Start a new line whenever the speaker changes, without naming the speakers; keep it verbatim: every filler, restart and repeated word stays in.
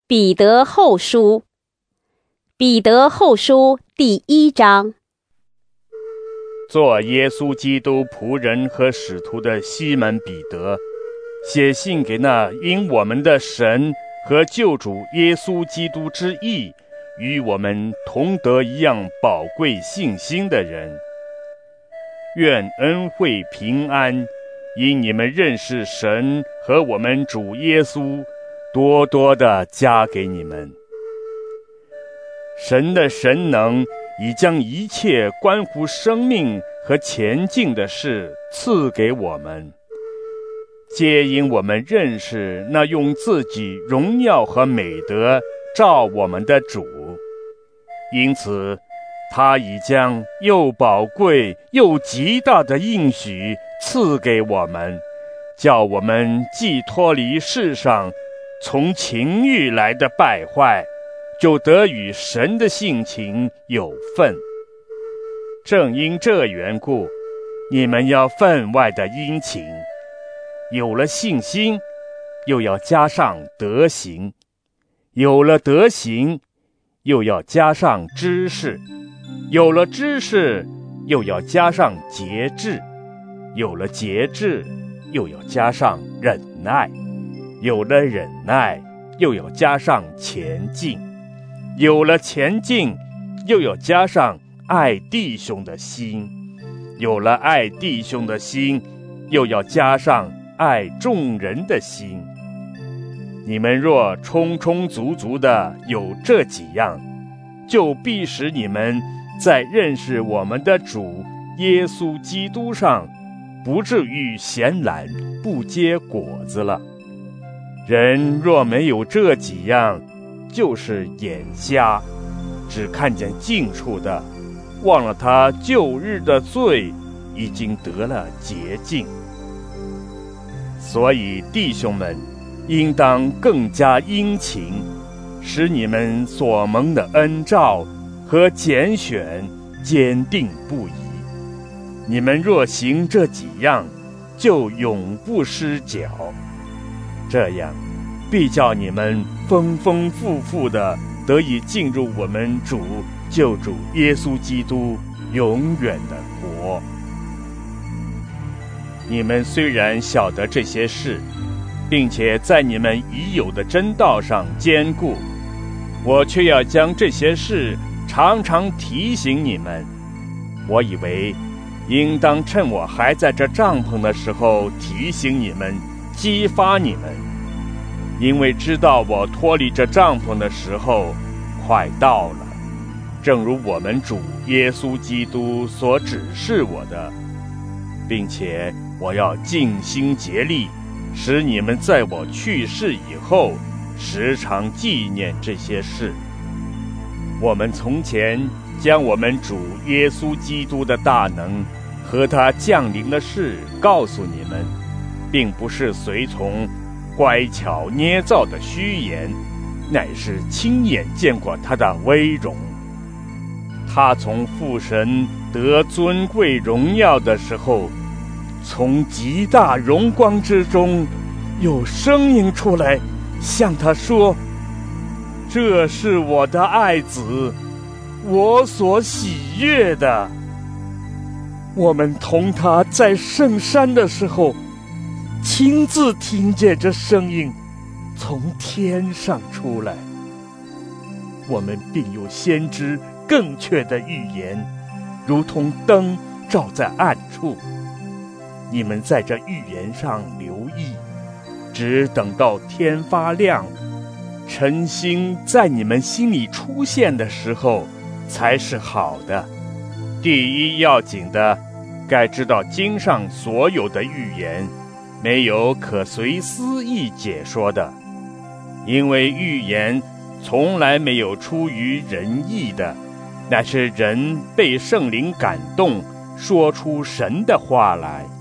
彼得后书，彼得后书第一章。
做耶稣基督仆人和使徒的西门彼得，写信给那因我们的神和救主耶稣基督之义，与我们同得一样宝贵信心的人。愿恩惠平安，因你们认识神和我们主耶稣，多多地加给你们。神的神能已将一切关乎生命和前进的事赐给我们，皆因我们认识那用自己荣耀和美德照我们的主。因此他已将又宝贵又极大的应许赐给我们，叫我们既脱离世上从情欲来的败坏，就得与神的性情有份。正因这缘故，你们要分外的殷勤，有了信心，又要加上德行；有了德行，又要加上知识；有了知识，又要加上节制；有了节制，又要加上忍耐；有了忍耐，又要加上前进；有了前进，又要加上爱弟兄的心；有了爱弟兄的心，又要加上爱众人的心。你们若充充足足的有这几样，就必使你们在认识我们的主耶稣基督上，不至于闲懒不结果子了。人若没有这几样，就是眼瞎，只看见近处的，忘了他旧日的罪已经得了洁净。所以弟兄们，应当更加殷勤，使你们所蒙的恩召和拣选坚定不移。你们若行这几样，就永不失脚，这样必叫你们丰丰富富的得以进入我们主救主耶稣基督永远的国。你们虽然晓得这些事，并且在你们已有的真道上坚固，我却要将这些事常常提醒你们。我以为应当趁我还在这帐篷的时候提醒你们，激发你们，因为知道我脱离这帐篷的时候快到了，正如我们主耶稣基督所指示我的，并且我要尽心竭力，使你们在我去世以后时常纪念这些事。我们从前将我们主耶稣基督的大能和他降临的事告诉你们，并不是随从乖巧捏造的虚言，乃是亲眼见过他的威荣。他从父神得尊贵荣耀的时候，从极大荣光之中有声音出来，向他说：这是我的爱子，我所喜悦的。我们同他在圣山的时候，亲自听见这声音从天上出来。我们并有先知更确的预言，如同灯照在暗处。你们在这预言上留意，只等到天发亮，晨星在你们心里出现的时候才是好的。第一要紧的，该知道经上所有的预言没有可随私意解说的，因为预言从来没有出于人意的，乃是人被圣灵感动，说出神的话来。